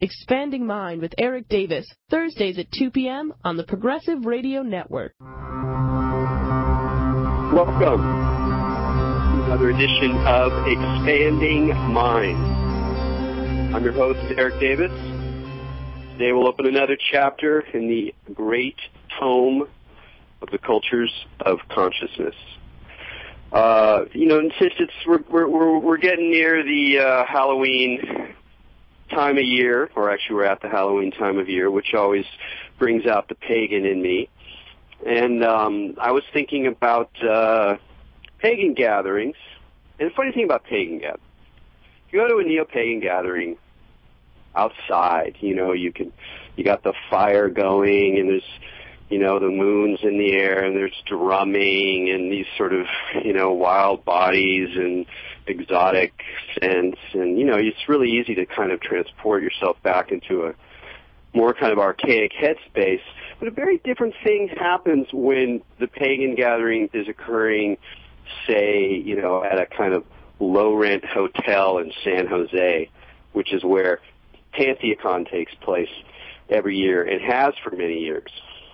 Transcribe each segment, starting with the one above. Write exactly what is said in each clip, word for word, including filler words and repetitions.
Expanding Mind with Eric Davis, Thursdays at two p.m. on the Progressive Radio Network. Welcome to another edition of Expanding Mind. I'm your host, Eric Davis. Today we'll open another chapter in the great tome of the cultures of consciousness. Uh, you know, since it's we're we're we're getting near the uh, Halloween time of year, or actually we're at the Halloween time of year, which always brings out the pagan in me. And um, I was thinking about uh, pagan gatherings. And the funny thing about pagan gatherings, if you go to a neo-pagan gathering outside, you know, you can, you got the fire going, and there's, you know, the moon's in the air, and there's drumming, and these sort of, you know, wild bodies and exotic scents, and, you know, it's really easy to kind of transport yourself back into a more kind of archaic headspace. But a very different thing happens when the pagan gathering is occurring, say, you know, at a kind of low-rent hotel in San Jose, which is where PantheaCon takes place every year and has for many years.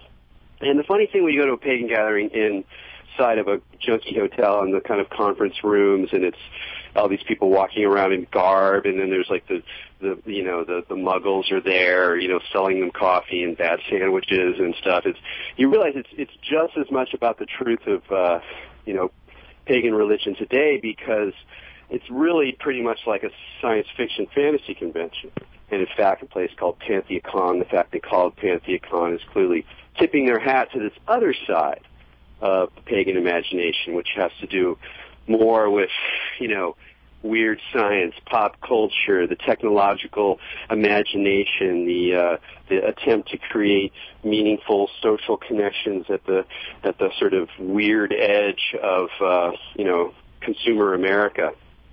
And the funny thing when you go to a pagan gathering inside of a junky hotel in the kind of conference rooms, and it's all these people walking around in garb, and then there's like the, the you know, the, the muggles are there, you know, selling them coffee and bad sandwiches and stuff. It's, you realize it's, it's just as much about the truth of, uh, you know, pagan religion today, because it's really pretty much like a science fiction fantasy convention. And in fact, a place called PantheaCon, the fact they call it PantheaCon is clearly tipping their hat to this other side of the pagan imagination, which has to do more with, you know, weird science, pop culture, the technological imagination, the uh, the attempt to create meaningful social connections at the at the sort of weird edge of uh, you know, consumer America.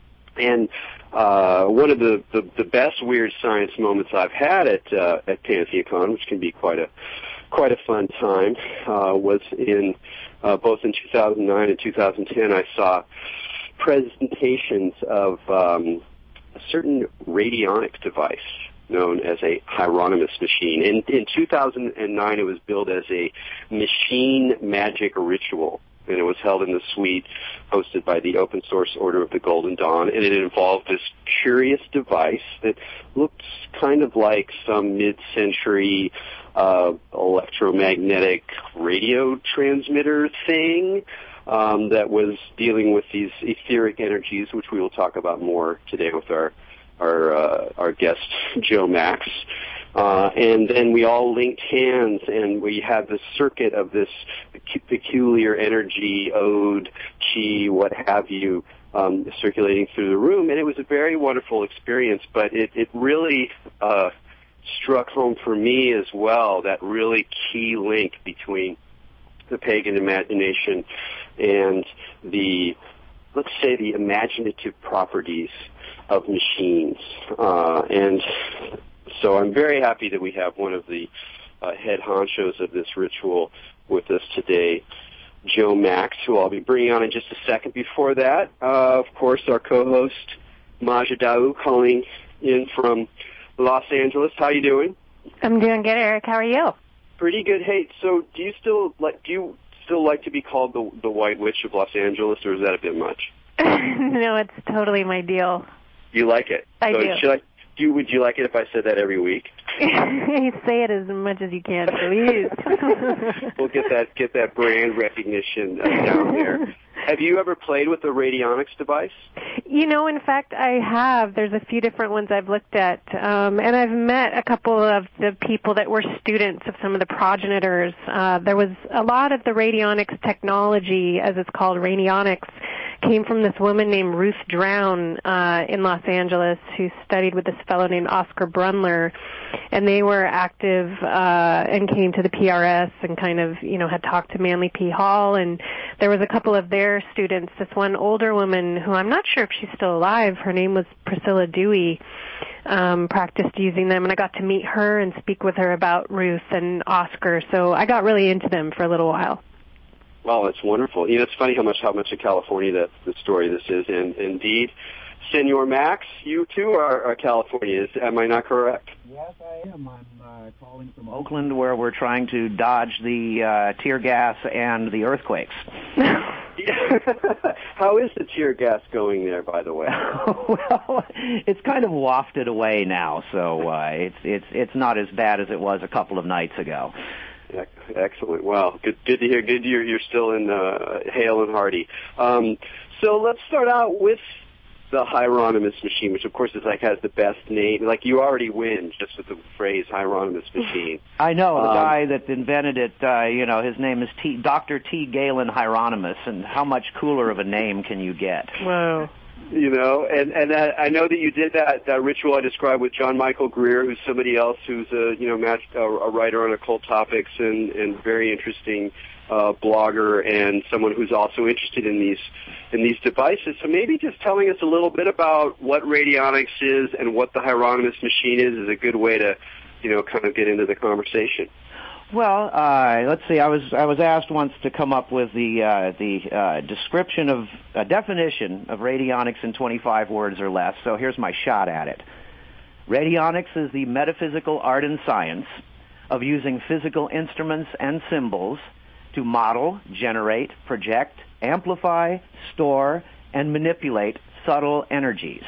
And uh, one of the, the, the best weird science moments I've had at uh, at PantheaCon, which can be quite a quite a fun time, uh, was in uh, both in two thousand nine and two thousand ten. I saw presentations of um, a certain radionics device known as a Hieronymus machine. In, in two thousand nine, it was billed as a machine magic ritual, and it was held in the suite hosted by the Open Source Order of the Golden Dawn, and it involved this curious device that looked kind of like some mid-century uh, electromagnetic radio transmitter thing um, that was dealing with these etheric energies, which we will talk about more today with our our, uh, our guest, Joe Max. Uh, and then we all linked hands, and we had the circuit of this peculiar energy, ode, chi, what have you, um, circulating through the room. And it was a very wonderful experience, but it, it really uh, struck home for me as well, that really key link between the pagan imagination and the, let's say, the imaginative properties of machines. Uh, and so I'm very happy that we have one of the uh, head honchos of this ritual with us today, Joe Max, who I'll be bringing on in just a second. Before that, uh, of course, our co-host, Maja Daou, calling in from Los Angeles. How you doing? I'm doing good, Eric. How are you? Pretty good. Hey, so do you still like do you still like to be called the the White Witch of Los Angeles, or is that a bit much? No, it's totally my deal. You like it? I so do. Should I, do. Would you like it if I said that every week? You say it as much as you can, please. We'll get that get that brand recognition uh, down there. Have you ever played with a radionics device? You know, in fact, I have. There's a few different ones I've looked at, um, and I've met a couple of the people that were students of some of the progenitors. Uh, there was a lot of the radionics technology, as it's called, radionics, came from this woman named Ruth Drown uh, in Los Angeles, who studied with this fellow named Oscar Brunler, and they were active uh, and came to the P R S and kind of, you know, had talked to Manly P. Hall, and there was a couple of their students, this one older woman who I'm not sure if she's still alive, her name was Priscilla Dewey, um, practiced using them, and I got to meet her and speak with her about Ruth and Oscar, so I got really into them for a little while. Well, it's wonderful. You know, it's funny how much how much of California that the story this is, and indeed, Senor Max, you too are, are California. Am I not correct? Yes, I am. I'm uh, calling from Oakland, where we're trying to dodge the uh, tear gas and the earthquakes. How is the tear gas going there, by the way? Well, it's kind of wafted away now, so uh, it's it's it's not as bad as it was a couple of nights ago. Excellent. Well, good, good to hear. Good to hear you're still in uh, hale and hearty. Um, so let's start out with the Hieronymus machine, which of course is like has the best name. Like you already win just with the phrase Hieronymus machine. I know the um, guy that invented it. Uh, you know, his name is T, Doctor T. Galen Hieronymus, and how much cooler of a name can you get? Wow. You know, and and uh, I know that you did that that ritual I described with John Michael Greer, who's somebody else who's a you know match, a, a writer on occult topics and and very interesting uh, blogger, and someone who's also interested in these in these devices. So maybe just telling us a little bit about what radionics is and what the Hieronymus machine is is a good way to you know kind of get into the conversation. Well, uh, let's see. I was I was asked once to come up with the uh, the uh, description of a definition of radionics in twenty-five words or less. So here's my shot at it. Radionics is the metaphysical art and science of using physical instruments and symbols to model, generate, project, amplify, store, and manipulate subtle energies.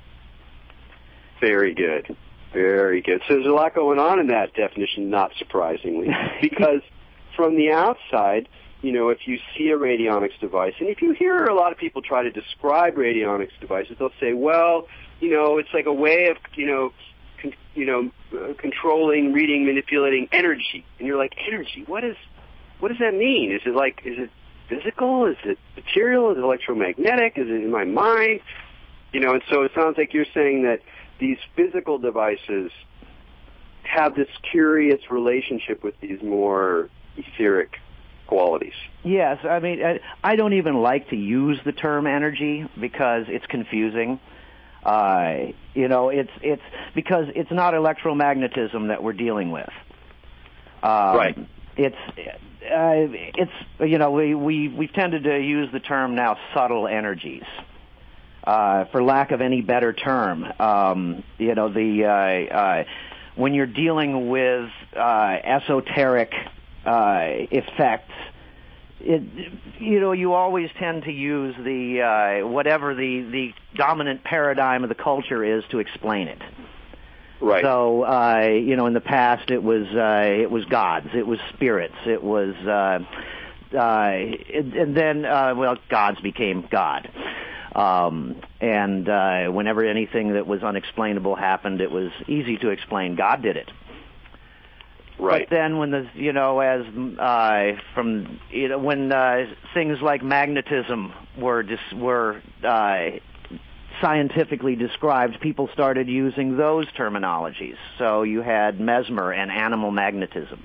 Very good. Very good. So there's a lot going on in that definition, not surprisingly, because from the outside, you know, if you see a radionics device, and if you hear a lot of people try to describe radionics devices, they'll say, well, you know, it's like a way of, you know, con- you know, uh, controlling, reading, manipulating energy. And you're like, energy? What is, what does that mean? Is it like, is it physical? Is it material? Is it electromagnetic? Is it in my mind? You know, and so it sounds like you're saying that these physical devices have this curious relationship with these more etheric qualities. Yes, I mean, I don't even like to use the term energy because it's confusing. Uh, you know, it's it's because it's not electromagnetism that we're dealing with. Um, right. It's uh, it's you know we we we've tended to use the term now subtle energies. Uh, for lack of any better term, um, you know, the uh, uh, when you're dealing with uh, esoteric uh, effects, it, you know, you always tend to use the uh, whatever the, the dominant paradigm of the culture is to explain it. Right. So, uh, you know, in the past it was uh, it was gods, it was spirits, it was, uh, uh, and, and then uh, well, gods became God. Um, and uh, whenever anything that was unexplainable happened, it was easy to explain. God did it. Right. But then, when the you know, as uh, from you know, when uh, things like magnetism were dis- were uh, scientifically described, people started using those terminologies. So you had mesmer and animal magnetism.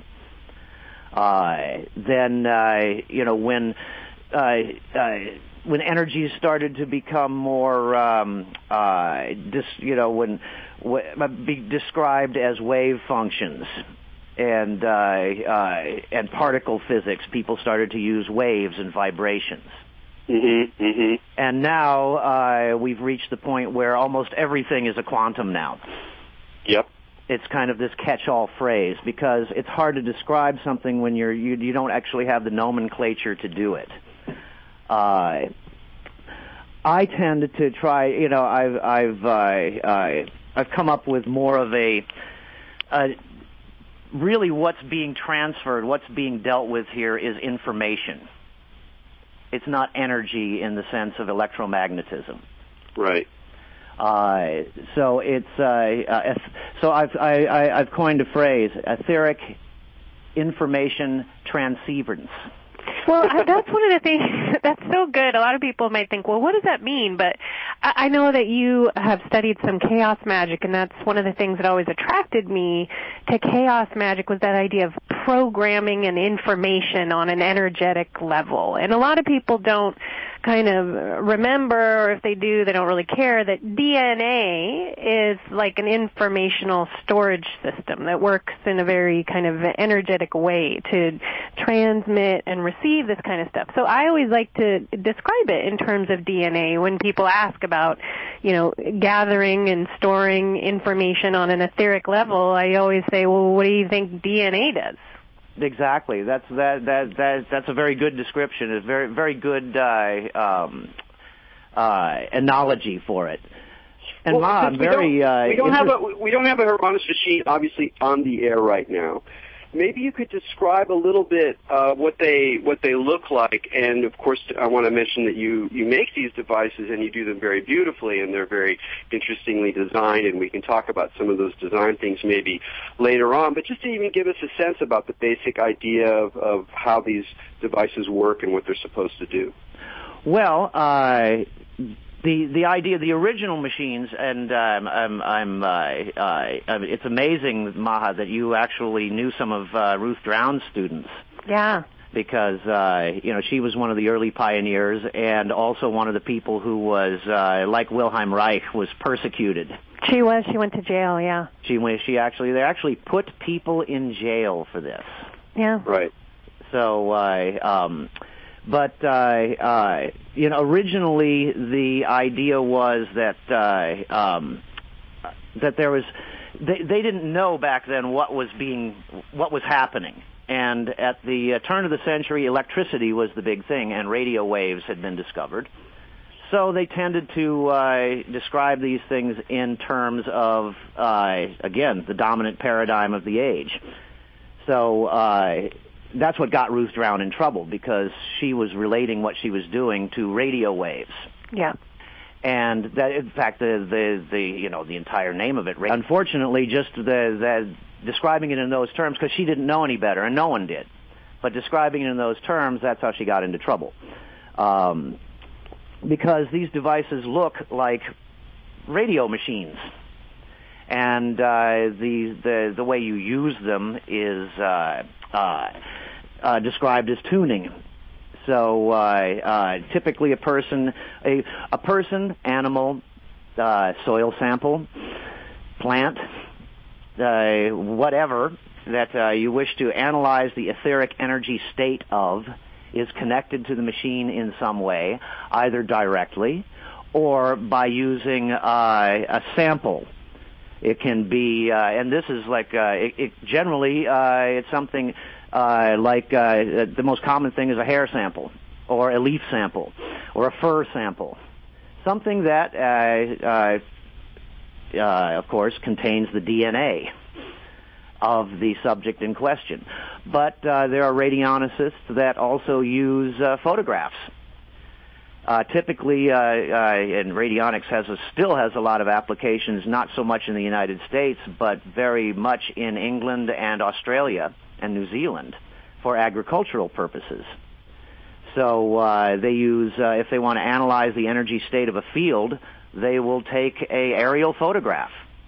Uh, then uh, you know when. Uh, uh, When energies started to become more, um, uh, dis, you know, when w- be described as wave functions and uh, uh, and particle physics, people started to use waves and vibrations. Mm-hmm, mm-hmm. And now uh, we've reached the point where almost everything is a quantum now. Yep. It's kind of this catch-all phrase because it's hard to describe something when you're you, you don't actually have the nomenclature to do it. Uh, I tend to try, you know, I've I've uh, uh, I've come up with more of a, uh, really what's being transferred, what's being dealt with here is information. It's not energy in the sense of electromagnetism. Right. Uh, so it's uh, uh, so I've I, I, I've coined a phrase: etheric information transceivance. Well, that's one of the things that's so good. A lot of people might think, well, what does that mean? But I know that you have studied some chaos magic, and that's one of the things that always attracted me to chaos magic was that idea of programming and information on an energetic level. And a lot of people don't kind of remember, or if they do, they don't really care, that D N A is like an informational storage system that works in a very kind of energetic way to transmit and receive this kind of stuff. So I always like to describe it in terms of D N A when people ask about about, you know, gathering and storing information on an etheric level, I always say, well, what do you think D N A does? Exactly. That's that that that that's a very good description. It's very very good uh, um, uh, analogy for it. And well, Ma, we very don't, uh, we don't inter- have a we don't have a Hieronymus machine obviously on the air right now. Maybe you could describe a little bit uh, what they what they look like, and of course, I want to mention that you you make these devices and you do them very beautifully, and they're very interestingly designed. And we can talk about some of those design things maybe later on. But just to even give us a sense about the basic idea of, of how these devices work and what they're supposed to do. Well, uh, the the idea, the original machines, and um, I'm, I'm, uh, uh, it's amazing, Maha, that you actually knew some of uh, Ruth Drown's students. Yeah. Because uh, you know, she was one of the early pioneers, and also one of the people who was, uh, like Wilhelm Reich, was persecuted. She was. She went to jail. Yeah. She went. She actually. They actually put people in jail for this. Yeah. Right. So. Uh, um, But, uh, uh, you know, originally the idea was that, uh, um, that there was, they, they didn't know back then what was being, what was happening. And at the uh, turn of the century, electricity was the big thing, and radio waves had been discovered. So they tended to uh, describe these things in terms of, uh, again, the dominant paradigm of the age. So, uh, that's what got Ruth Drown in trouble, because she was relating what she was doing to radio waves. Yeah. And that, in fact, the, the, the, you know, the entire name of it, unfortunately, just the, the describing it in those terms, because she didn't know any better, and no one did. But describing it in those terms, that's how she got into trouble. Um, because these devices look like radio machines. And uh, the, the, the way you use them is, uh, uh, Uh, described as tuning. So uh, uh, typically a person, a, a person, animal, uh, soil sample, plant, uh, whatever that uh, you wish to analyze the etheric energy state of is connected to the machine in some way, either directly or by using uh, a sample. It can be, uh, and this is like, uh, it, it generally, uh, it's something uh, like, uh, the most common thing is a hair sample, or a leaf sample, or a fur sample. Something that, uh, uh, uh, of course, contains the D N A of the subject in question. But uh, there are radionicists that also use uh, photographs. Uh, typically, uh, uh, and radionics has a, still has a lot of applications, not so much in the United States, but very much in England and Australia and New Zealand for agricultural purposes. So uh, they use, uh, if they want to analyze the energy state of a field, they will take a aerial photograph.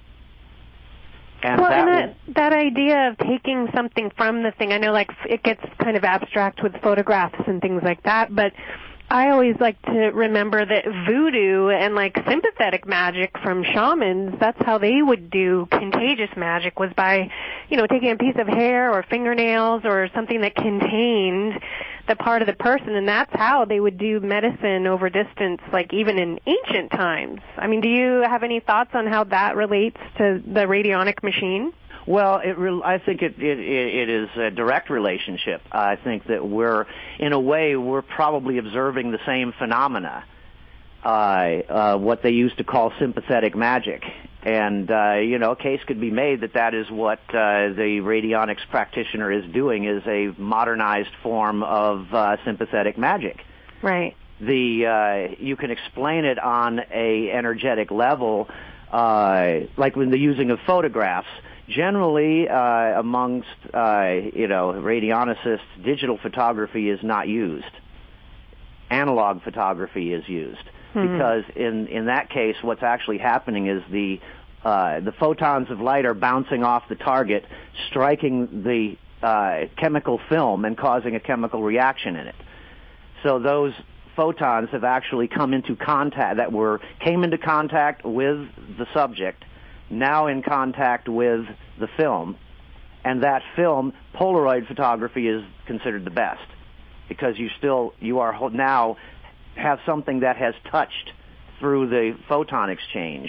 And well, that, and that, that idea of taking something from the thing, I know like it gets kind of abstract with photographs and things like that, but I always like to remember that voodoo and like sympathetic magic from shamans, that's how they would do contagious magic, was by, you know, taking a piece of hair or fingernails or something that contained the part of the person, and that's how they would do medicine over distance, like even in ancient times. I mean, do you have any thoughts on how that relates to the radionic machine? Well, it re- I think it, it, it is a direct relationship. I think that we're, in a way, we're probably observing the same phenomena, uh, uh, what they used to call sympathetic magic. And, uh, you know, a case could be made that that is what uh, the radionics practitioner is doing, is a modernized form of uh, sympathetic magic. Right. The uh, you can explain it on a energetic level, uh, like when the using of photographs. Generally, uh, amongst, uh, you know, radionicists, digital photography is not used. Analog photography is used. Mm-hmm. Because in, in that case, what's actually happening is the, uh, the photons of light are bouncing off the target, striking the, uh, chemical film and causing a chemical reaction in it. So those photons have actually come into contact, that were, came into contact with the subject, now in contact with the film, and that film, Polaroid photography, is considered the best, because you still, you are now have something that has touched through the photon exchange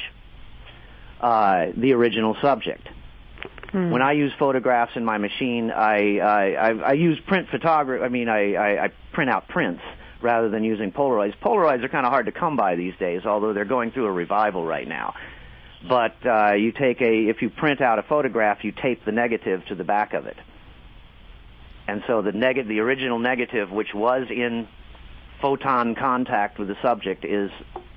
uh, the original subject. Hmm. When I use photographs in my machine, I I, I, I use print photography. I mean, I, I, I print out prints rather than using Polaroids. Polaroids are kind of hard to come by these days, although they're going through a revival right now. But uh, you take a, if you print out a photograph, you tape the negative to the back of it. And so the neg- the original negative, which was in photon contact with the subject, is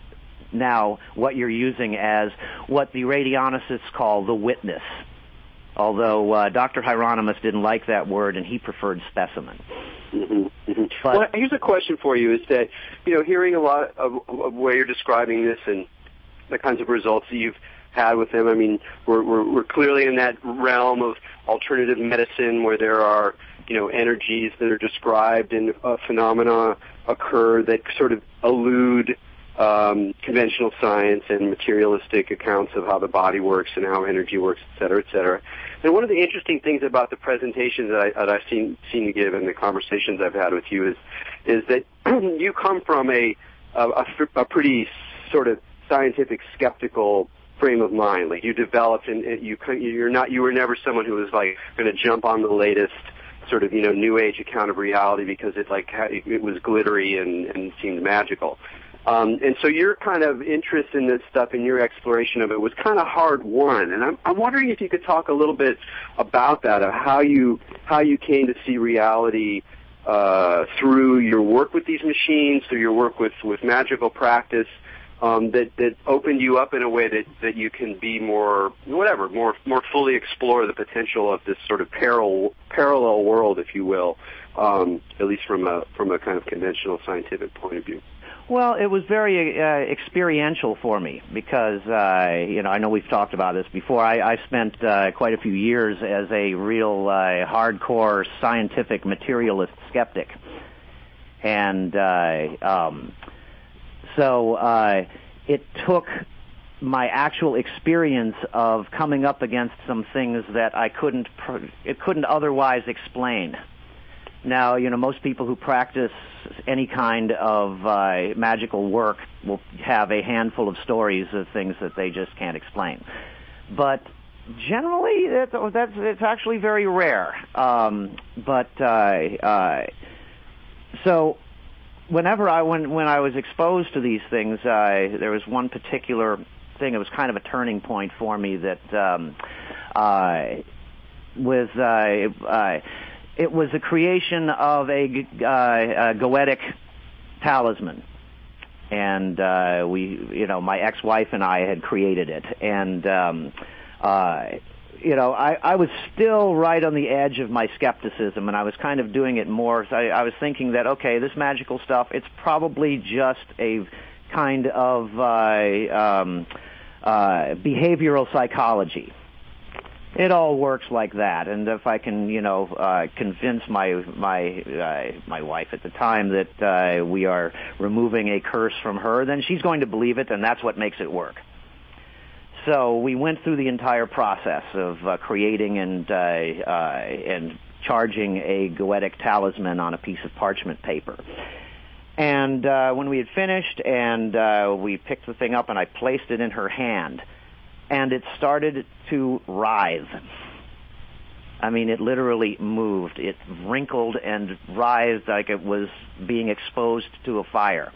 now what you're using as what the radionists call the witness. Although uh, Doctor Hieronymus didn't like that word, and he preferred specimen. Mm-hmm, mm-hmm. Well, here's a question for you: is that, you know, hearing a lot of, of where you're describing this and the kinds of results that you've had with them. I mean, we're, we're we're clearly in that realm of alternative medicine where there are, you know, energies that are described and uh, phenomena occur that sort of elude um, conventional science and materialistic accounts of how the body works and how energy works, et cetera, et cetera. And one of the interesting things about the presentations that, I, that I've seen seen you give and the conversations I've had with you is is that you come from a a, a pretty sort of scientific, skeptical frame of mind. Like, you developed, and you you're not you were never someone who was like going to jump on the latest sort of, you know, new age account of reality because it like it was glittery and, and seemed magical. Um, and so your kind of interest in this stuff and your exploration of it was kind of hard won. And I'm, I'm wondering if you could talk a little bit about that, of how you how you came to see reality uh, through your work with these machines, through your work with, with magical practice, um, that, that opened you up in a way that, that you can be more, whatever, more more fully explore the potential of this sort of parallel parallel world, if you will, um, at least from a from a kind of conventional scientific point of view. Well, it was very uh, experiential for me because, uh, you know, I know we've talked about this before. I, I spent uh, quite a few years as a real uh, hardcore scientific materialist skeptic. And uh, um, so uh, it took my actual experience of coming up against some things that I couldn't, pr- it couldn't otherwise explain. Now, you know, most people who practice any kind of uh, magical work will have a handful of stories of things that they just can't explain. But generally, that's, that's it's actually very rare. Um, but uh, uh, so, whenever I when when I was exposed to these things, uh, there was one particular thing. It was kind of a turning point for me that um, uh, with. Uh, uh, It was a creation of a, uh, a goetic talisman, and uh, we, you know, my ex-wife and I had created it, and um, uh, you know, I, I was still right on the edge of my skepticism, and I was kind of doing it more. So I, I was thinking that, okay, this magical stuff, it's probably just a kind of uh, um, uh, behavioral psychology. It all works like that, and if I can, you know, uh, convince my my uh, my wife at the time that uh, we are removing a curse from her, then she's going to believe it, and that's what makes it work. So we went through the entire process of uh, creating and uh, uh, and charging a goetic talisman on a piece of parchment paper. And uh, when we had finished, and uh, we picked the thing up, and I placed it in her hand. And it started to writhe. I mean, it literally moved. It wrinkled and writhed like it was being exposed to a fire.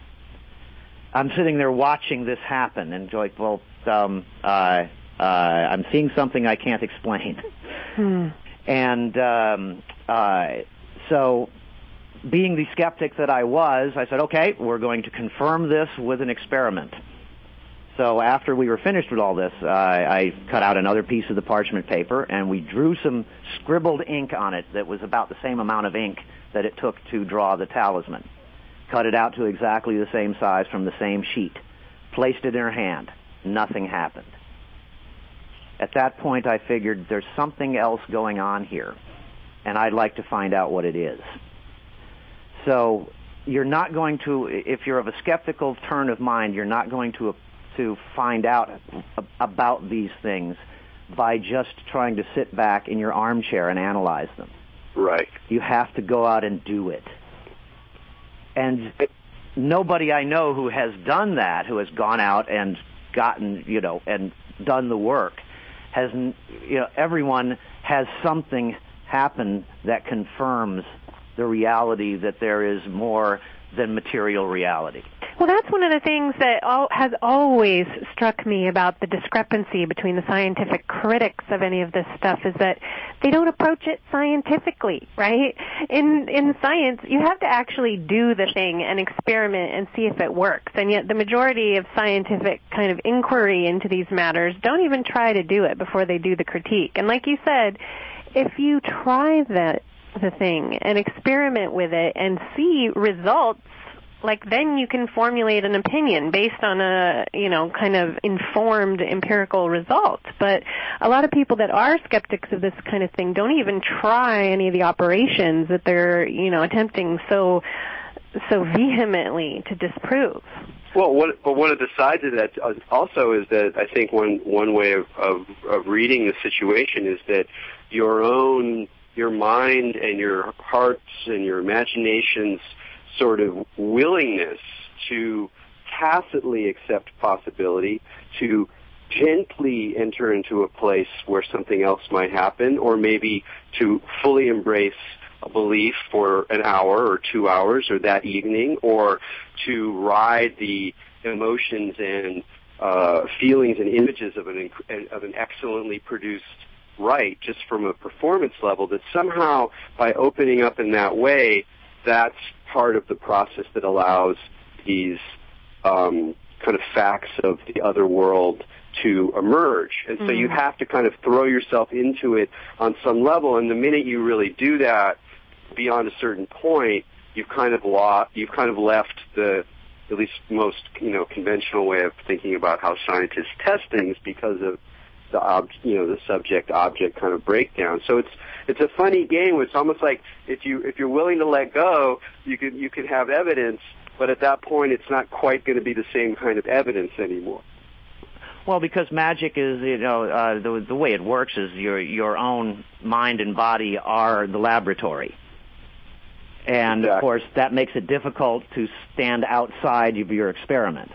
I'm sitting there watching this happen, and like, well, um, uh, uh, I'm seeing something I can't explain. Hmm. And um, uh, so, being the skeptic that I was, I said, okay, we're going to confirm this with an experiment. So after we were finished with all this, uh, I cut out another piece of the parchment paper, and we drew some scribbled ink on it that was about the same amount of ink that it took to draw the talisman. Cut it out to exactly the same size from the same sheet. Placed it in her hand. Nothing happened. At that point, I figured there's something else going on here, and I'd like to find out what it is. So you're not going to, if you're of a skeptical turn of mind, you're not going to to find out about these things by just trying to sit back in your armchair and analyze them. Right. You have to go out and do it. And nobody I know who has done that, who has gone out and gotten, you know, and done the work, has, you know, everyone has something happen that confirms the reality that there is more than material reality. Well, that's one of the things that all, has always struck me about the discrepancy between the scientific critics of any of this stuff is that they don't approach it scientifically, right? In in science, you have to actually do the thing and experiment and see if it works. And yet the majority of scientific kind of inquiry into these matters don't even try to do it before they do the critique. And like you said, if you try the, the thing and experiment with it and see results, like then you can formulate an opinion based on a, you know, kind of informed empirical results. But a lot of people that are skeptics of this kind of thing don't even try any of the operations that they're, you know, attempting so so vehemently to disprove. Well, one, but one of the sides of that also is that I think one one way of, of, of reading the situation is that your own, your mind and your hearts and your imaginations sort of willingness to tacitly accept possibility, to gently enter into a place where something else might happen, or maybe to fully embrace a belief for an hour or two hours or that evening, or to ride the emotions and uh, feelings and images of an of an excellently produced right just from a performance level, that somehow by opening up in that way, that's part of the process that allows these um, kind of facts of the other world to emerge. And mm-hmm. so you have to kind of throw yourself into it on some level, and the minute you really do that beyond a certain point, you've kind of lost, you've kind of left the at least most, you know, conventional way of thinking about how scientists test things because of the ob- you know, the subject-object kind of breakdown. So it's it's a funny game. It's almost like if you if you're willing to let go, you could you could have evidence, but at that point, it's not quite going to be the same kind of evidence anymore. Well, because magic is, you know, uh, the the way it works is your your own mind and body are the laboratory, and exactly. Of course that makes it difficult to stand outside of your experiment.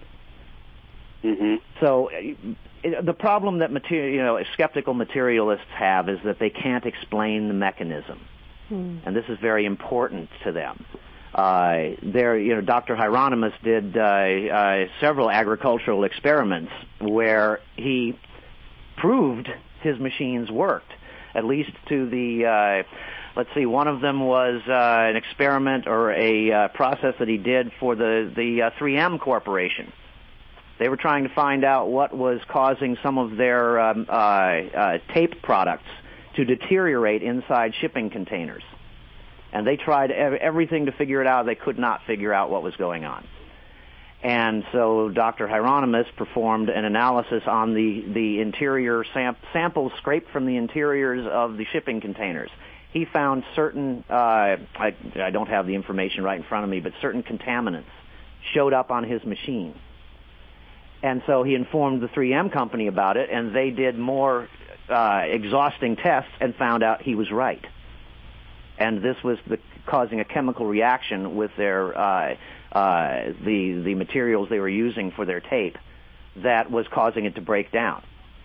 Mm-hmm. So. The problem that material, you know, skeptical materialists have is that they can't explain the mechanism, hmm. and this is very important to them. Uh, there, you know, Doctor Hieronymus did uh, uh, several agricultural experiments where he proved his machines worked, at least to the. Uh, let's see, one of them was uh, an experiment or a uh, process that he did for the the uh, three M Corporation. They were trying to find out what was causing some of their um, uh, uh, tape products to deteriorate inside shipping containers. And they tried ev- everything to figure it out. They could not figure out what was going on. And so Doctor Hieronymus performed an analysis on the, the interior sam- samples scraped from the interiors of the shipping containers. He found certain, uh, I, I don't have the information right in front of me, but certain contaminants showed up on his machine. And so he informed the three M company about it, and they did more uh, exhausting tests and found out he was right. And this was the, causing a chemical reaction with their uh, uh, the the materials they were using for their tape that was causing it to break down.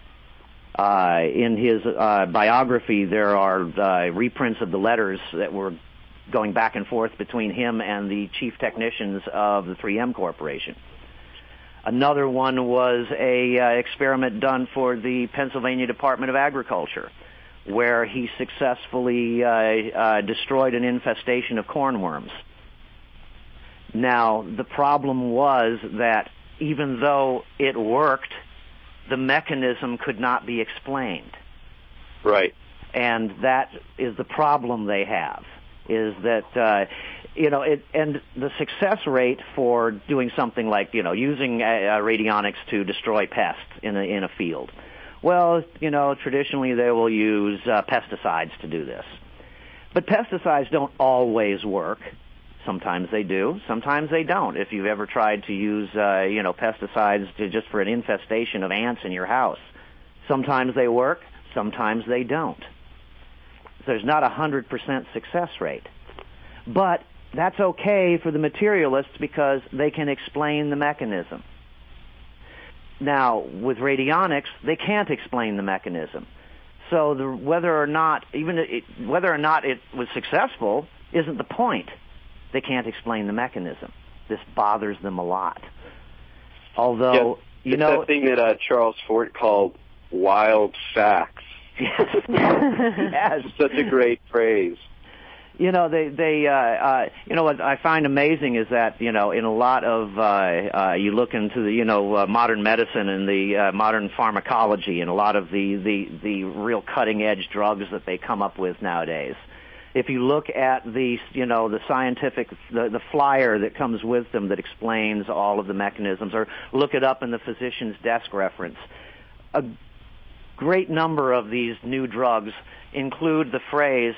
Uh, in his uh, biography, there are uh, reprints of the letters that were going back and forth between him and the chief technicians of the three M Corporation. Another one was a uh, experiment done for the Pennsylvania Department of Agriculture, where he successfully uh, uh, destroyed an infestation of cornworms. Now, the problem was that even though it worked, the mechanism could not be explained. Right. And that is the problem they have, is that... Uh, You know, it, and the success rate for doing something like, you know, using uh, radionics to destroy pests in a, in a field. Well, you know, traditionally they will use uh, pesticides to do this. But pesticides don't always work. Sometimes they do. Sometimes they don't. If you've ever tried to use, uh, you know, pesticides to, just for an infestation of ants in your house, sometimes they work, sometimes they don't. There's not a one hundred percent success rate. But That's okay for the materialists because they can explain the mechanism. Now, with radionics, they can't explain the mechanism. So the, whether or not, even it, whether or not it was successful isn't the point. They can't explain the mechanism. This bothers them a lot. Although, yeah, you know, that thing that uh, Charles Fort called wild facts. Yes. Yes. Such a great phrase. You know, they, they, uh, uh, you know, what I find amazing is that, you know, in a lot of, uh, uh, you look into the, you know, uh, modern medicine and the uh, modern pharmacology and a lot of the, the, the real cutting edge drugs that they come up with nowadays. If you look at the, you know, the scientific, the, the flyer that comes with them that explains all of the mechanisms, or look it up in the physician's desk reference, a great number of these new drugs include the phrase,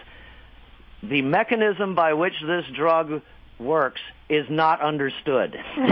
the mechanism by which this drug works is not understood.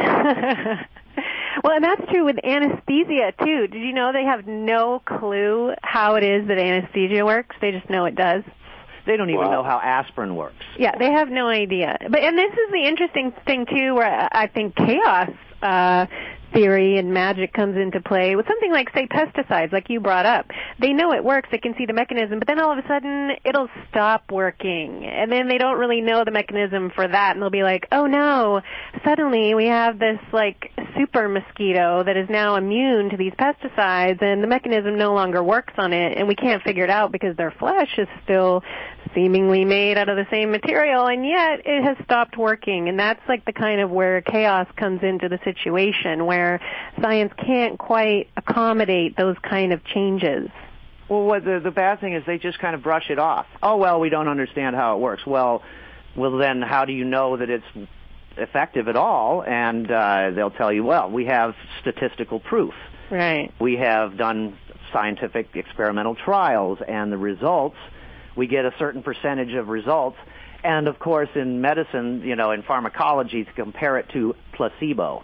Well, and that's true with anesthesia, too. Did you know they have no clue how it is that anesthesia works? They just know it does. They don't even wow. know how aspirin works. Yeah, they have no idea. But and this is the interesting thing, too, where I think chaos uh, theory and magic comes into play with something like, say, pesticides, like you brought up. They know it works, they can see the mechanism, but then all of a sudden it'll stop working. And then they don't really know the mechanism for that, and they'll be like, oh no, suddenly we have this, like, super mosquito that is now immune to these pesticides, and the mechanism no longer works on it, and we can't figure it out because their flesh is still seemingly made out of the same material, and yet it has stopped working. And that's like the kind of where chaos comes into the situation, where science can't quite accommodate those kind of changes. Well, what the, the bad thing is they just kind of brush it off. Oh, well, we don't understand how it works. Well, well, then how do you know that it's effective at all? And uh, they'll tell you, well, we have statistical proof. Right. We have done scientific experimental trials, and the results, we get a certain percentage of results. And, of course, in medicine, you know, in pharmacology, to compare it to placebo.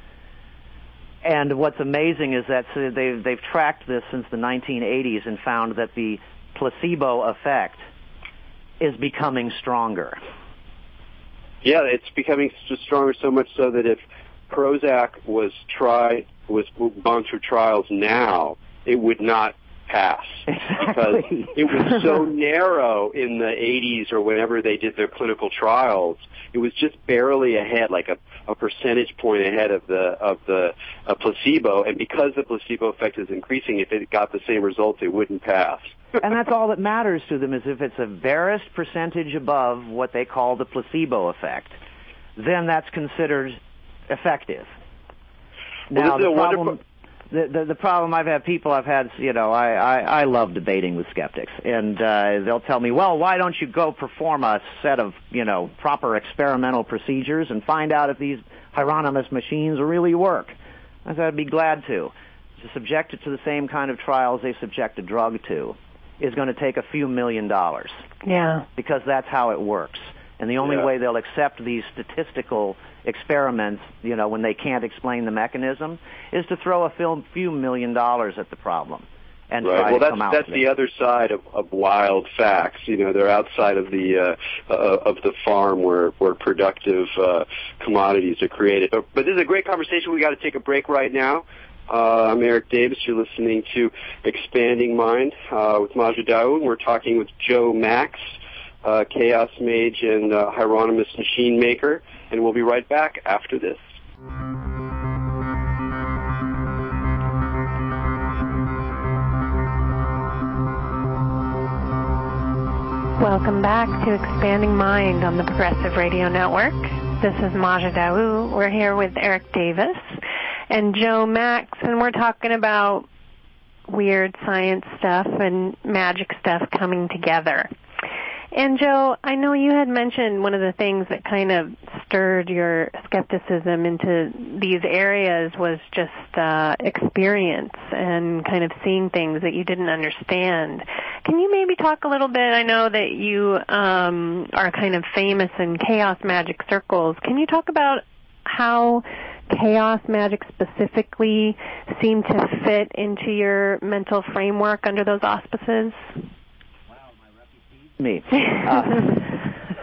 And what's amazing is that they've, they've tracked this since the nineteen eighties and found that the placebo effect is becoming stronger. Yeah, it's becoming stronger, so much so that if Prozac was tried, was gone through trials now, it would not pass. Exactly. Because it was so narrow in the eighties or whenever they did their clinical trials. It was just barely ahead, like a, a percentage point ahead of the of the uh, placebo. And because the placebo effect is increasing, if it got the same results, it wouldn't pass. And that's all that matters to them, is if it's a barest percentage above what they call the placebo effect, then that's considered effective. Well, now, this is the a problem, wonderful... the, the, the problem I've had, people I've had, you know, I, I, I love debating with skeptics, and uh, they'll tell me, well, why don't you go perform a set of, you know, proper experimental procedures and find out if these Hieronymus machines really work? I said I'd be glad to. To subject it to the same kind of trials they subject a drug to is going to take a few million dollars. Yeah. Because that's how it works. And the only yeah. way they'll accept these statistical experiments, you know, when they can't explain the mechanism, is to throw a few million dollars at the problem and right. try well, to that's, come out that's with the it. other side of, of wild facts. You know, they're outside of the uh, uh, of the farm where where productive uh, commodities are created. But, but this is a great conversation. We got to take a break right now. Uh, I'm Eric Davis. You're listening to Expanding Mind uh, with Maja Daoud. We're talking with Joe Max, uh, Chaos Mage and uh, Hieronymus Machine Maker, and we'll be right back after this. Welcome back to Expanding Mind on the Progressive Radio Network. This is Maja Daoud. We're here with Eric Davis and Joe Max, and we're talking about weird science stuff and magic stuff coming together. And Joe, I know you had mentioned one of the things that kind of stirred your skepticism into these areas was just uh, experience and kind of seeing things that you didn't understand. Can you maybe talk a little bit? I know that you um, are kind of famous in chaos magic circles. Can you talk about how chaos magic specifically seemed to fit into your mental framework under those auspices? Me. Uh,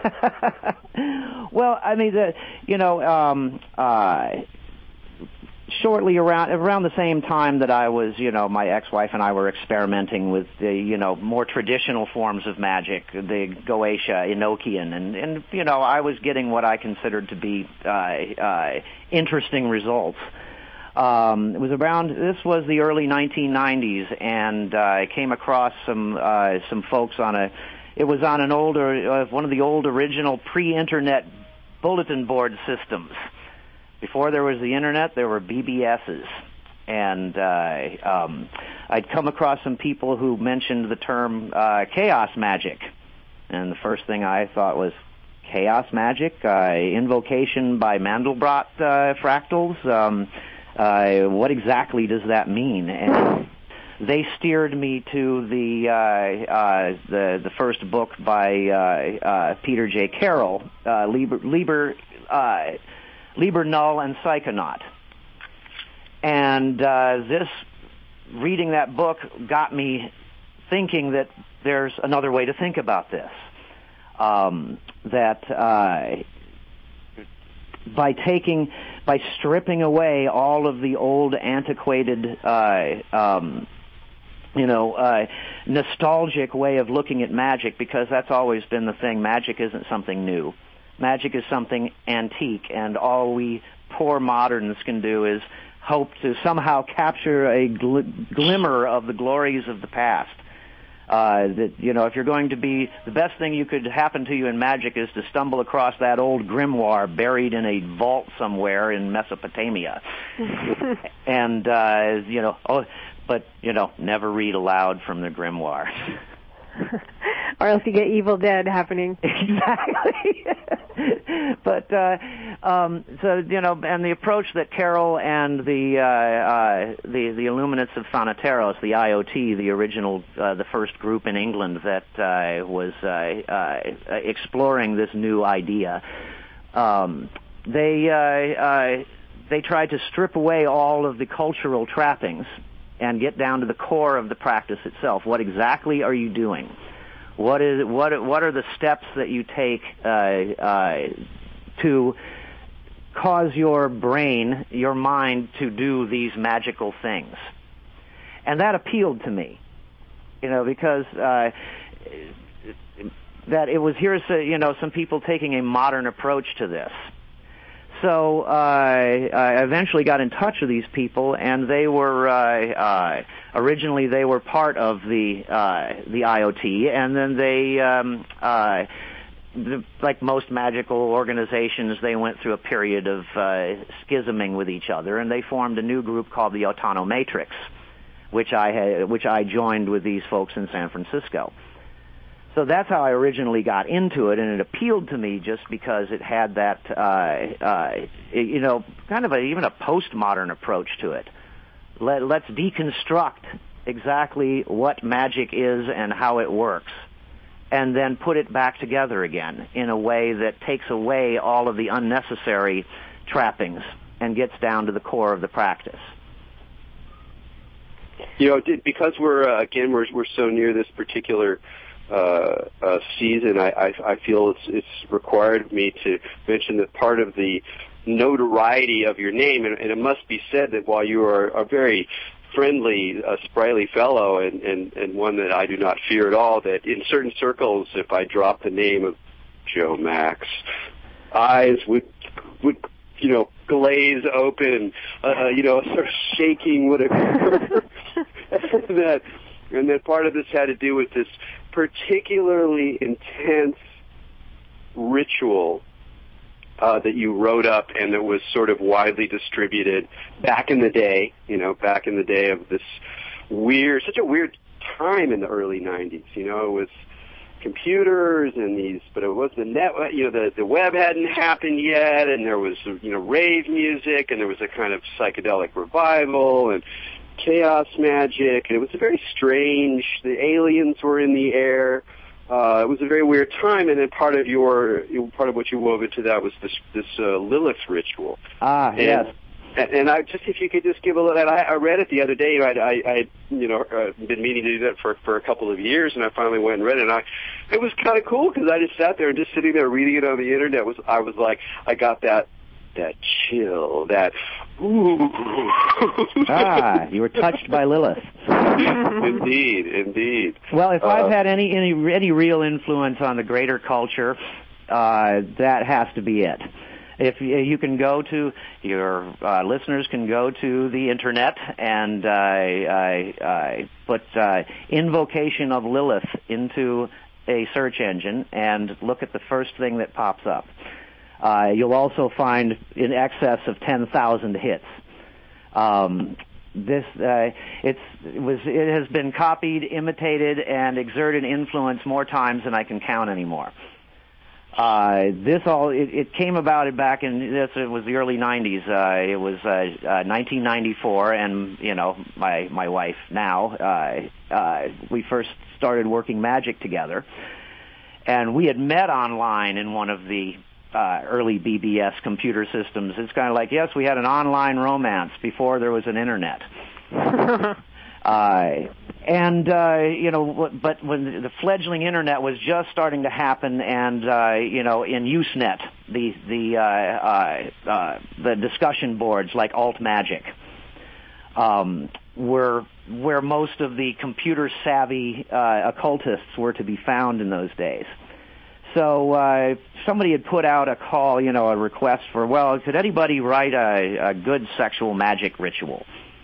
Well, I mean, the, you know, um, uh, shortly around around the same time that I was, you know, my ex-wife and I were experimenting with the, you know, more traditional forms of magic, the Goetia, Enochian, and, and you know, I was getting what I considered to be uh, uh, interesting results. Um, it was around, this was the early nineteen nineties, and uh, I came across some uh, some folks on a, it was on an older, uh, one of the old original pre-internet bulletin board systems. Before there was the internet, there were B B S's, and uh, um, I'd come across some people who mentioned the term uh, chaos magic, and the first thing I thought was, chaos magic, uh, invocation by Mandelbrot uh, fractals. Um, uh, what exactly does that mean? And they steered me to the uh, uh, the the first book by uh, uh, Peter J. Carroll, uh, Liber. Liber uh, Liber Null and Psychonaut. And uh, this, reading that book got me thinking that there's another way to think about this. Um, that uh, by taking, by stripping away all of the old antiquated, uh, um, you know, uh, nostalgic way of looking at magic, because that's always been the thing. Magic isn't something new. Magic is something antique, and all we poor moderns can do is hope to somehow capture a gl- glimmer of the glories of the past. Uh, that, you know, if you're going to be, the best thing you could happen to you in magic is to stumble across that old grimoire buried in a vault somewhere in Mesopotamia. and, uh, you know, oh, but, you know, never read aloud from the grimoire. Or else you get Evil Dead happening. Exactly. But, uh, um, so, you know, and the approach that Carroll and the, uh, uh, the, the Illuminates of Thanateros, the I O T, the original, uh, the first group in England that, uh, was, uh, uh, exploring this new idea, um, they, uh, uh, they tried to strip away all of the cultural trappings and get down to the core of the practice itself. What exactly are you doing? What is what? What are the steps that you take uh, uh, to cause your brain, your mind, to do these magical things? And that appealed to me, you know, because uh, that it was here's a, you know, some people taking a modern approach to this. So uh, I eventually got in touch with these people, and they were uh, uh, originally they were part of the uh, the I O T, and then they, um, uh, the, like most magical organizations, they went through a period of uh, schisming with each other, and they formed a new group called the Autonomatrix, which I had, which I joined with these folks in San Francisco. So that's how I originally got into it, and it appealed to me just because it had that, uh, uh, you know, kind of a, even a postmodern approach to it. Let, let's deconstruct exactly what magic is and how it works, and then put it back together again in a way that takes away all of the unnecessary trappings and gets down to the core of the practice. You know, because we're, uh, again, we're, we're so near this particular Uh, uh, season, I, I, I feel it's, it's required of me to mention that part of the notoriety of your name, and, and it must be said that while you are a very friendly, uh, sprightly fellow, and, and, and one that I do not fear at all, that in certain circles, if I drop the name of Joe Max, eyes would, would you know, glaze open, uh, you know, sort of shaking would occur. and that, and that part of this had to do with this particularly intense ritual uh, that you wrote up and that was sort of widely distributed back in the day, you know, back in the day of this weird, such a weird time in the early nineties, you know, it was computers and these, but it was the net, you know, the, the web hadn't happened yet, and there was, you know, rave music, and there was a kind of psychedelic revival, and chaos magic, and it was a very strange, the aliens were in the air, uh, it was a very weird time, and then part of your, part of what you wove into that was this, this, uh, Lilith ritual. Ah, and, yes. And, and I just, if you could just give a little, and I, I read it the other day, I, I, I you know, uh, been meaning to do that for, for a couple of years, and I finally went and read it, and I, it was kind of cool because I just sat there and just sitting there reading it on the internet was I was like I got that that chill, that ooh. Ah, you were touched by Lilith. Indeed, indeed. Well, if uh, I've had any any any real influence on the greater culture, uh, that has to be it. If you, you can go to, your uh, listeners can go to the internet and uh, I, I put uh, invocation of Lilith into a search engine and look at the first thing that pops up. Uh, you'll also find in excess of ten thousand hits. Um, this uh, it's it was it has been copied, imitated, and exerted influence more times than I can count anymore. Uh, this all, it, it came about back in, this, it was the early nineties, uh, it was, uh, uh, nineteen ninety-four, and, you know, my, my wife now, uh, uh, we first started working magic together, and we had met online in one of the, uh, early B B S computer systems. It's kind of like, yes, we had an online romance before there was an internet. uh, And, uh, you know, but when the fledgling internet was just starting to happen and, uh, you know, in Usenet, the, the, uh, uh, uh, the discussion boards like Alt Magic, um, were where most of the computer savvy, uh, occultists were to be found in those days. So, uh, somebody had put out a call, you know, a request for, well, could anybody write a, a good sexual magic ritual?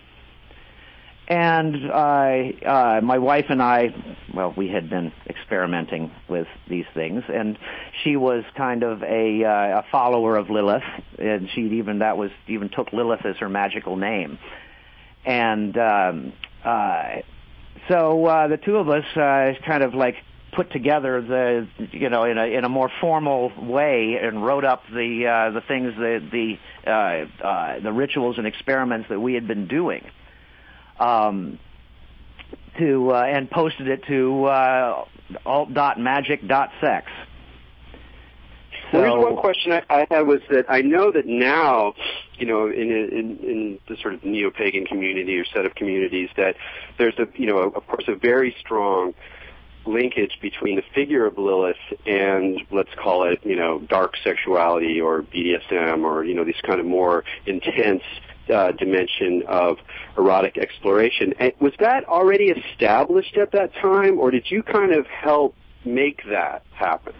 And uh, uh, my wife and I, well, we had been experimenting with these things, and she was kind of a, uh, a follower of Lilith, and she even that was even took Lilith as her magical name. And um, uh, so uh, the two of us uh, kind of like put together the, you know, in a in a more formal way, and wrote up the uh, the things that the uh, uh, the rituals and experiments that we had been doing. Um, to uh, and posted it to uh, alt dot magic dot sex. So, well, here's one question I, I had was that I know that now, you know, in, in, in the sort of neo-pagan community or set of communities, that there's a, you know, of course, a very strong linkage between the figure of Lilith and, let's call it, you know, dark sexuality or B D S M or, you know, these kind of more intense Uh, dimension of erotic exploration. And was that already established at that time, or did you kind of help make that happen?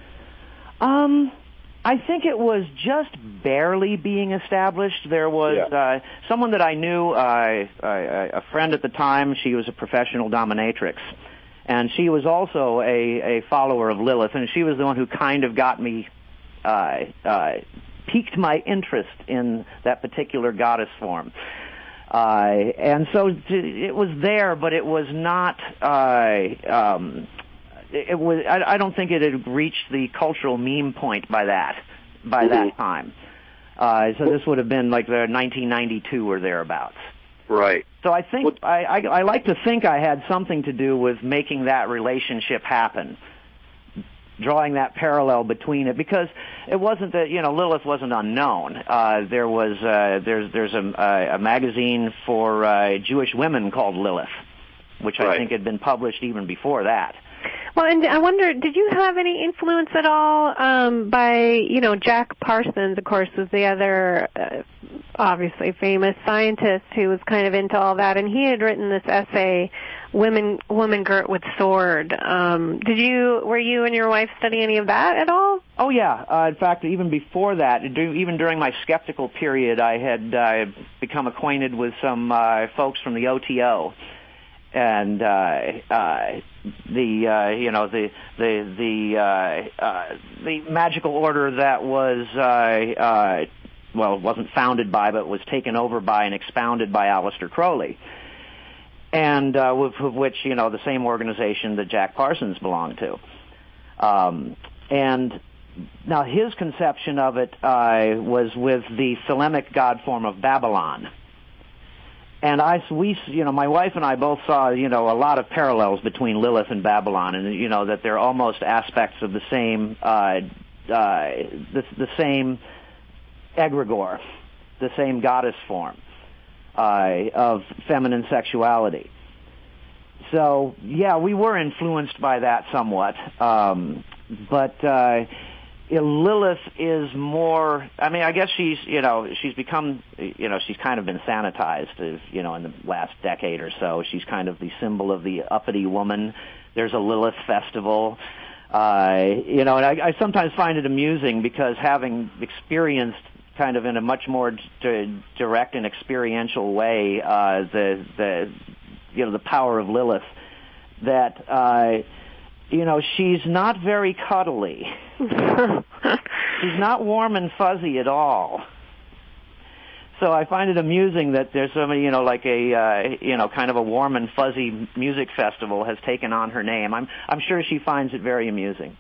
Um, I think it was just barely being established. There was yeah. uh, someone that I knew, uh, uh, a friend at the time. She was a professional dominatrix, and she was also a, a follower of Lilith, and she was the one who kind of got me uh, uh, piqued my interest in that particular goddess form. Uh, and so it was there, but it was not, uh, um, it was, I, I don't think it had reached the cultural meme point by that, by mm-hmm. that time. Uh, so this would have been like the nineteen ninety-two or thereabouts. Right. So I think, well, I, I, I like to think I had something to do with making that relationship happen, drawing that parallel between it, because it wasn't that, you know, Lilith wasn't unknown. Uh, there was, uh, there's, there's a, a magazine for, uh, Jewish women called Lilith, which right. I think had been published even before that. Well, and I wonder, did you have any influence at all, um, by, you know, Jack Parsons, of course, was the other, uh, obviously famous scientist who was kind of into all that, and he had written this essay, Women, Woman Girt with Sword. Um, did you, were you and your wife studying any of that at all? Oh, yeah. Uh, in fact, even before that, even during my skeptical period, I had uh, become acquainted with some uh, folks from the O T O. And uh, uh, the uh, you know the the the uh, uh, the magical order that was uh, uh, well wasn't founded by, but was taken over by and expounded by Aleister Crowley, and uh, with, with which, you know, the same organization that Jack Parsons belonged to. Um, and now his conception of it uh, was with the Thelemic god form of Babylon. And I, we, you know, my wife and I both saw, you know, a lot of parallels between Lilith and Babylon, and, you know, that they're almost aspects of the same, uh, uh, the, the same egregore, the same goddess form uh, of feminine sexuality. so, yeah, we were influenced by that somewhat. Um, but uh, Lilith is more, I mean, I guess she's, you know, she's become, you know, she's kind of been sanitized, you know, in the last decade or so. She's kind of the symbol of the uppity woman. There's a Lilith festival. Uh, you know, and I, I sometimes find it amusing because having experienced kind of in a much more d- direct and experiential way uh, the, the, you know, the power of Lilith, that, uh, you know, she's not very cuddly. She's not warm and fuzzy at all. So I find it amusing that there's so many, you know, like a, uh, you know, kind of a warm and fuzzy music festival has taken on her name. I'm, I'm sure she finds it very amusing.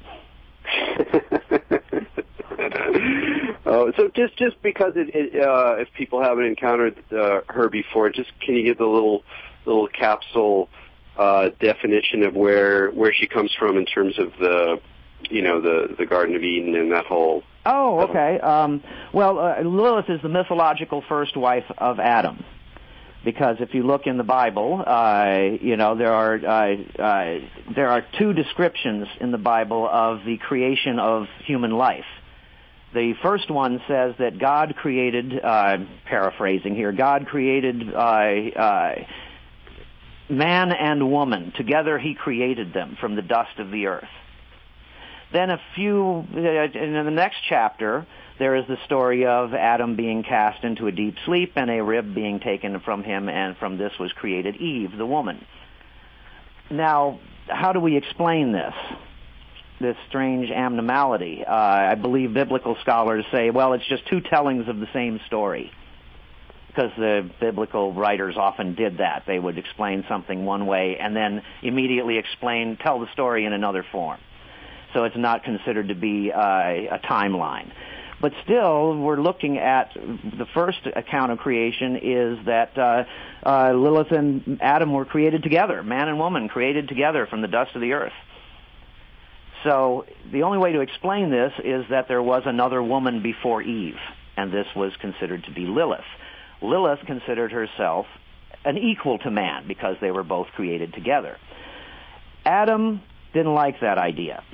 Oh, so just, just because it, it, uh, if people haven't encountered uh, her before, just can you give the little, little capsule uh, definition of where, where she comes from in terms of the, you know, the, the Garden of Eden and that whole. Oh, okay. Um, well, uh, Lilith is the mythological first wife of Adam, because if you look in the Bible, uh, you know, there are uh, uh, there are two descriptions in the Bible of the creation of human life. The first one says that God created, uh, paraphrasing here, God created uh, uh, man and woman. Together he created them from the dust of the earth. Then a few, in the next chapter, there is the story of Adam being cast into a deep sleep and a rib being taken from him, and from this was created Eve, the woman. Now, how do we explain this, this strange abnormality? Uh, I believe biblical scholars say, well, it's just two tellings of the same story, because the biblical writers often did that. They would explain something one way and then immediately explain, tell the story in another form. So it's not considered to be uh, a timeline. But still, we're looking at the first account of creation is that uh, uh, Lilith and Adam were created together, man and woman created together from the dust of the earth. So the only way to explain this is that there was another woman before Eve, and this was considered to be Lilith. Lilith considered herself an equal to man because they were both created together. Adam didn't like that idea.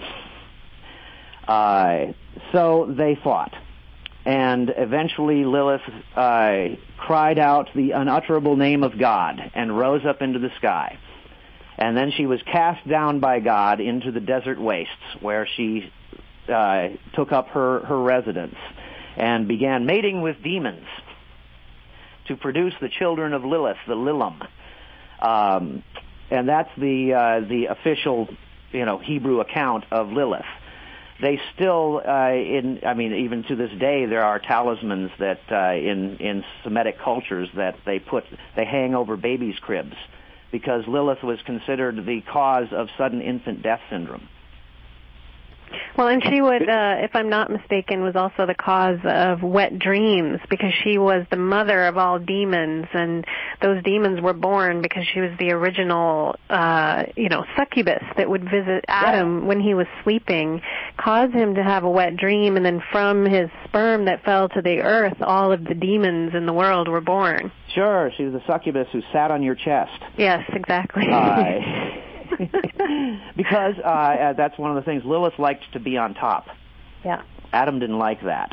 Uh, so they fought. And eventually Lilith uh, cried out the unutterable name of God and rose up into the sky. And then she was cast down by God into the desert wastes, where she uh, took up her, her residence and began mating with demons to produce the children of Lilith, the Lilam. Um, and that's the uh, the official, you know, Hebrew account of Lilith. They still, uh, in I mean, even to this day, there are talismans that uh, in in Semitic cultures that they put they hang over babies' cribs, because Lilith was considered the cause of sudden infant death syndrome. Well, and she would, uh, if I'm not mistaken, was also the cause of wet dreams, because she was the mother of all demons, and those demons were born because she was the original, uh, you know, succubus that would visit Adam yeah. when he was sleeping, cause him to have a wet dream, and then from his sperm that fell to the earth, all of the demons in the world were born. Sure, she was the succubus who sat on your chest. Yes, exactly. Uh, because uh, that's one of the things. Lilith liked to be on top. Yeah. Adam didn't like that.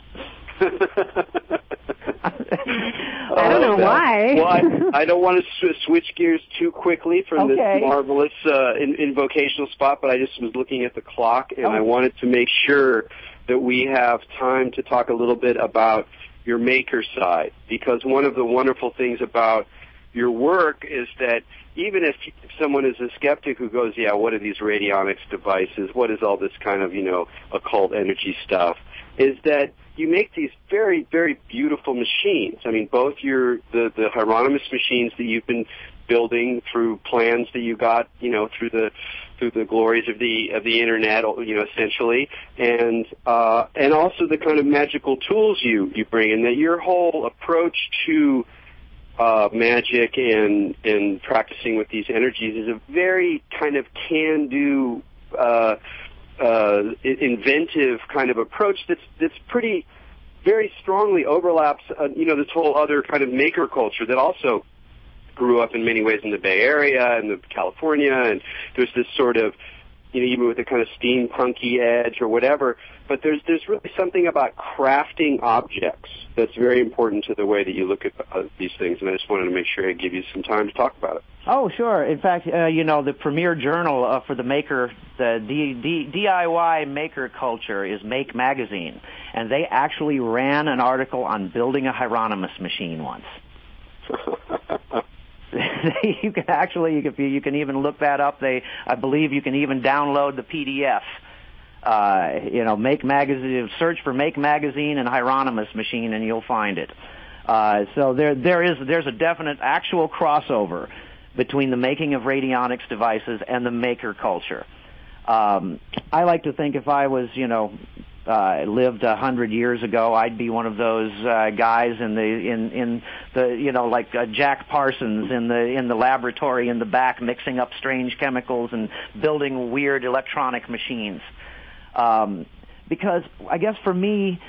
I don't know why. Well, I, I don't want to sw- switch gears too quickly from okay. this marvelous uh, in, invocational spot, but I just was looking at the clock, and oh. I wanted to make sure that we have time to talk a little bit about your maker side, because one of the wonderful things about your work is that even if someone is a skeptic who goes, yeah, what are these radionics devices? What is all this kind of, you know, occult energy stuff? Is that you make these very, very beautiful machines. I mean, both your the, the Hieronymus machines that you've been building through plans that you got, you know, through the through the glories of the of the internet, you know, essentially, and uh, and also the kind of magical tools you you bring in. That your whole approach to Uh, magic and and practicing with these energies is a very kind of can-do, uh, uh, inventive kind of approach that's that's pretty, very strongly overlaps, uh, you know, this whole other kind of maker culture that also grew up in many ways in the Bay Area and the California, and there's this sort of, you know, even with a kind of steampunky edge or whatever, but there's there's really something about crafting objects that's very important to the way that you look at uh, these things, and I just wanted to make sure I give you some time to talk about it. Oh, sure. In fact, uh, you know, the premier journal uh, for the maker, the D- D- D I Y maker culture is Make Magazine, and they actually ran an article on building a Hieronymus machine once. You can actually, you can, you can even look that up. They, I believe, you can even download the P D F. Uh, you know, Make Magazine. Search for Make Magazine and Hieronymus machine, and you'll find it. Uh, so there, there is, there's a definite actual crossover between the making of radionics devices and the maker culture. Um, I like to think if I was, you know, uh, lived a hundred years ago, I'd be one of those uh, guys in the in in the you know like uh, Jack Parsons in the in the laboratory in the back mixing up strange chemicals and building weird electronic machines. Um, because I guess for me,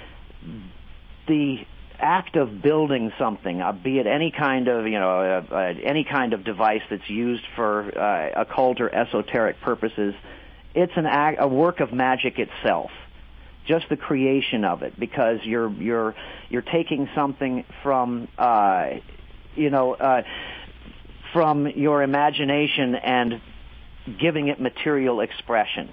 the act of building something, uh, be it any kind of, you know, uh, uh, any kind of device that's used for uh, occult or esoteric purposes, it's an act, a work of magic itself. Just the creation of it, because you're you're you're taking something from uh, you know uh, from your imagination and giving it material expression.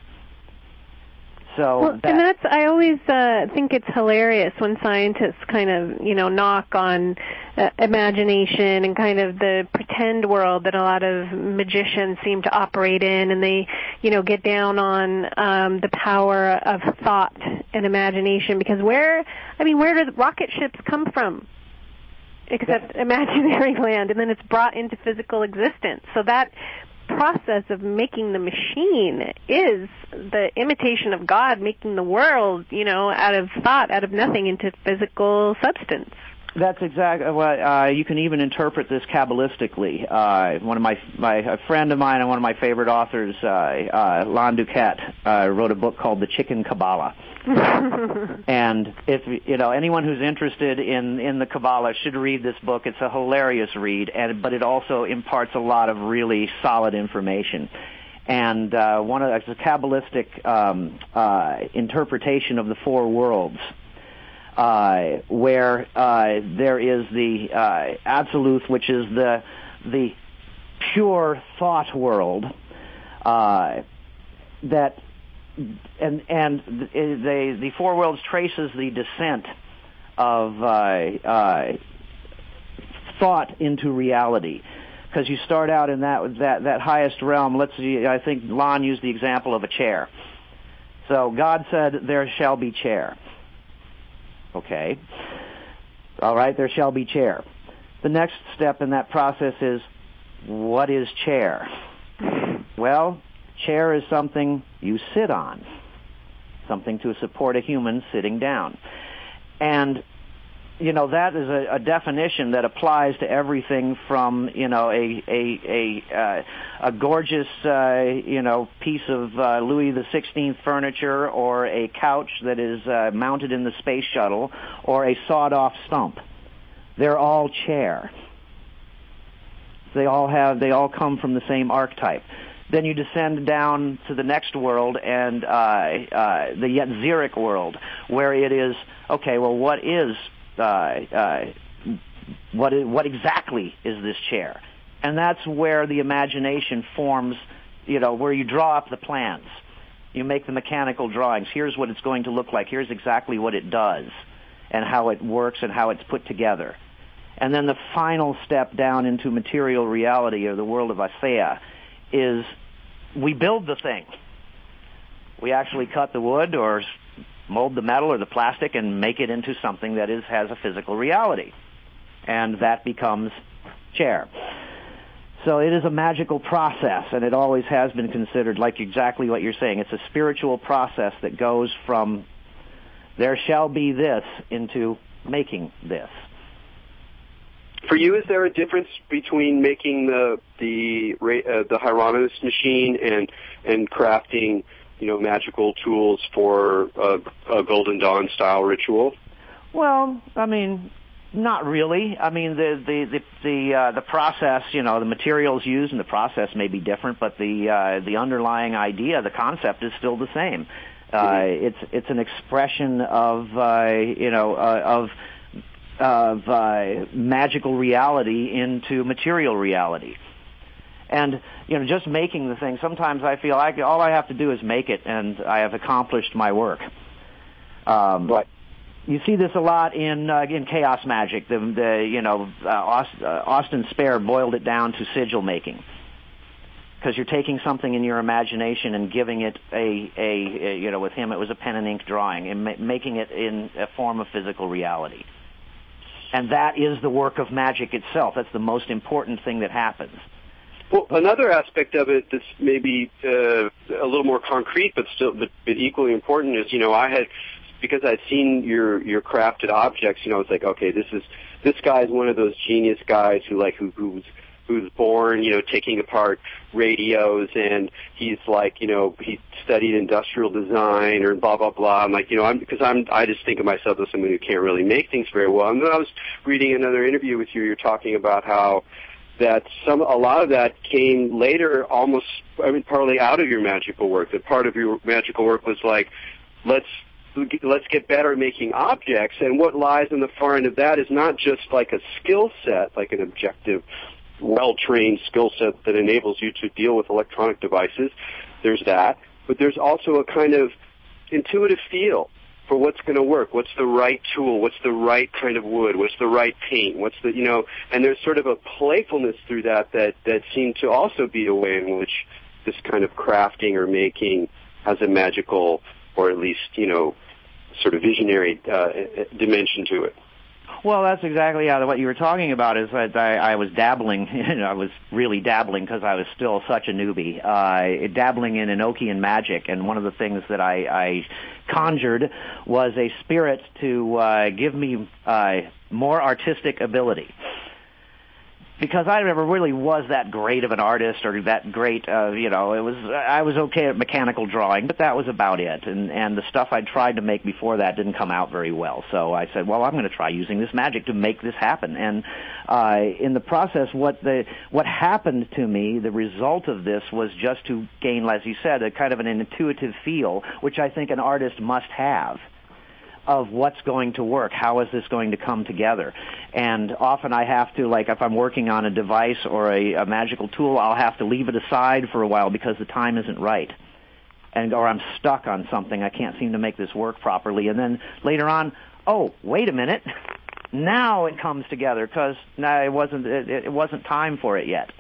So well, that, and that's, I always uh, think it's hilarious when scientists kind of, you know, knock on uh, imagination and kind of the pretend world that a lot of magicians seem to operate in, and they, you know, get down on um, the power of thought and imagination, because where, I mean, where do rocket ships come from? Except imaginary land, and then it's brought into physical existence. So that process of making the machine is the imitation of God making the world, you know, out of thought, out of nothing, into physical substance. That's exactly what uh, you can even interpret this Kabbalistically. Uh, one of my, my a friend of mine and one of my favorite authors, uh, uh, Lon Duquette, uh, wrote a book called The Chicken Kabbalah. And if you know anyone who's interested in in the Kabbalah should read this book. It's a hilarious read, and but it also imparts a lot of really solid information. And uh, one of it's a Kabbalistic um, uh, interpretation of the four worlds. Uh, where uh, there is the uh, Absolute, which is the the pure thought world, uh, that and and the the four worlds traces the descent of uh, uh, thought into reality, because you start out in that that that highest realm. Let's see, I think Lon used the example of a chair. So God said, "There shall be chair." Okay. All right, there shall be chair. The next step in that process is, what is chair? Well, chair is something you sit on, something to support a human sitting down. And, you know, that is a, a definition that applies to everything from, you know, a a a, uh, a gorgeous, uh, you know, piece of uh, Louis the sixteenth furniture, or a couch that is uh, mounted in the space shuttle, or a sawed-off stump. They're all chair. They all have, they all come from the same archetype. Then you descend down to the next world, and uh, uh, the Yetziric world, where it is, okay, well, what is Uh, uh, what is, what exactly is this chair? And that's where the imagination forms, you know, where you draw up the plans. You make the mechanical drawings. Here's what it's going to look like. Here's exactly what it does and how it works and how it's put together. And then the final step down into material reality, or the world of Aseia, is we build the thing. We actually cut the wood or mold the metal or the plastic and make it into something that is has a physical reality. And that becomes chair. So it is a magical process, and it always has been considered, like exactly what you're saying. It's a spiritual process that goes from there shall be this into making this. For you, is there a difference between making the the uh, the Hieronymus machine and and crafting, you know, magical tools for a, a Golden Dawn style ritual? Well, I mean, Not really. I mean, the the the the, uh, the process, you know, the materials used and the process may be different, but the uh, the underlying idea, the concept, is still the same. Uh, it's it's an expression of uh, you know uh, of of uh, magical reality into material reality. And, you know, just making the thing, sometimes I feel like all I have to do is make it, and I have accomplished my work. Um, but you see this a lot in uh, in chaos magic. The, the you know, uh, Austin, uh, Austin Spare boiled it down to sigil making, because you're taking something in your imagination and giving it a, a, a, you know, with him it was a pen and ink drawing, and ma- making it in a form of physical reality. And that is the work of magic itself. That's the most important thing that happens. Well, another aspect of it that's maybe uh, a little more concrete, but still, but, but equally important, is, you know, I had, because I'd seen your your crafted objects, you know, it's like, okay, this is this guy's one of those genius guys who like who who's who's born, you know, taking apart radios, and he's like, you know, he studied industrial design or blah blah blah. I'm like, you know, I'm because I'm I just think of myself as someone who can't really make things very well. And then I was reading another interview with you. You're talking about how that some a lot of that came later, almost I mean partly out of your magical work. That part of your magical work was like, let's let's get better at making objects, and what lies in the far end of that is not just like a skill set, like an objective, well-trained skill set that enables you to deal with electronic devices. There's that, but there's also a kind of intuitive feel for what's going to work, what's the right tool, what's the right kind of wood, what's the right paint, what's the, you know, and there's sort of a playfulness through that that, that seemed to also be a way in which this kind of crafting or making has a magical, or at least, you know, sort of visionary uh, dimension to it. Well, that's exactly how what you were talking about is that I, I was dabbling, you know, I was really dabbling because I was still such a newbie, uh, dabbling in Enochian magic, and one of the things that I, I conjured was a spirit to uh, give me uh, more artistic ability. Because I never really was that great of an artist or that great, uh, you know, it was, I was okay at mechanical drawing, but that was about it. And, and the stuff I tried to make before that didn't come out very well. So I said, well, I'm going to try using this magic to make this happen. And, uh, in the process, what the, what happened to me, the result of this was just to gain, as you said, a kind of an intuitive feel, which I think an artist must have, of what's going to work, how is this going to come together. And often I have to, like if I'm working on a device or a, a magical tool, I'll have to leave it aside for a while because the time isn't right. And or I'm stuck on something, I can't seem to make this work properly. And then later on, oh, wait a minute, now it comes together because no, it wasn't it, it wasn't time for it yet.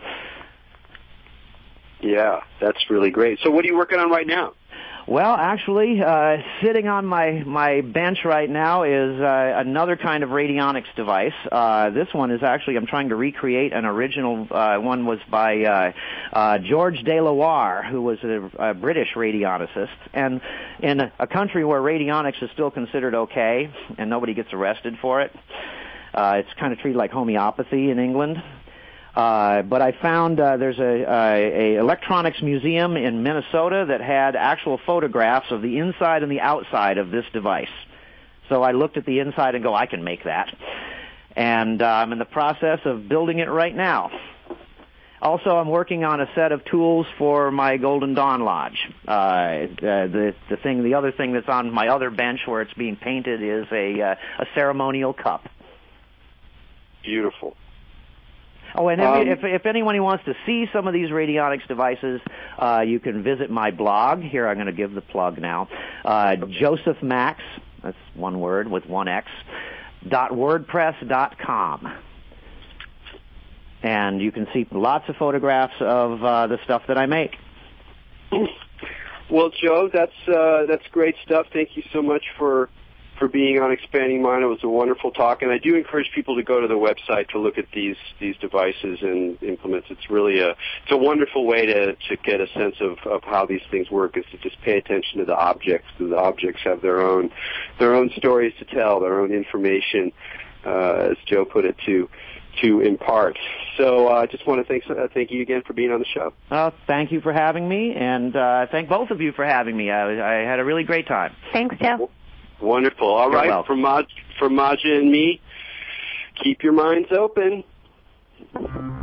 Yeah, that's really great. So what are you working on right now? Well, actually, uh, sitting on my, my bench right now is uh, another kind of radionics device. Uh, this one is actually, I'm trying to recreate an original uh, one was by uh, uh, George de la Warr, who was a, a British radionicist. And in a, a country where radionics is still considered okay and nobody gets arrested for it, uh, it's kind of treated like homeopathy in England. Uh, but I found uh, there's a, a, a electronics museum in Minnesota that had actual photographs of the inside and the outside of this device. So I looked at the inside and go, I can make that. And uh, I'm in the process of building it right now. Also, I'm working on a set of tools for my Golden Dawn Lodge. Uh, the, the thing, the other thing that's on my other bench where it's being painted is a, uh, a ceremonial cup. Beautiful. Oh, and um, if, if anyone wants to see some of these radionics devices, uh, you can visit my blog. Here, I'm going to give the plug now. Uh, Joseph Max, that's one word with one X, dot wordpress dot com. And you can see lots of photographs of uh, the stuff that I make. Well, Joe, that's uh, that's great stuff. Thank you so much for for being on Expanding Mind. It was a wonderful talk, and I do encourage people to go to the website to look at these these devices and implements. It's really a it's a wonderful way to to get a sense of, of how these things work, is to just pay attention to the objects. The objects have their own their own stories to tell, their own information, uh, as Joe put it, to to impart. So I uh, just want to thank uh, thank you again for being on the show. Uh, thank you for having me, and uh, thank both of you for having me. I, I had a really great time. Thanks, Joe. Wonderful. All You're right, welcome. from Maj, from Maja and me, keep your minds open.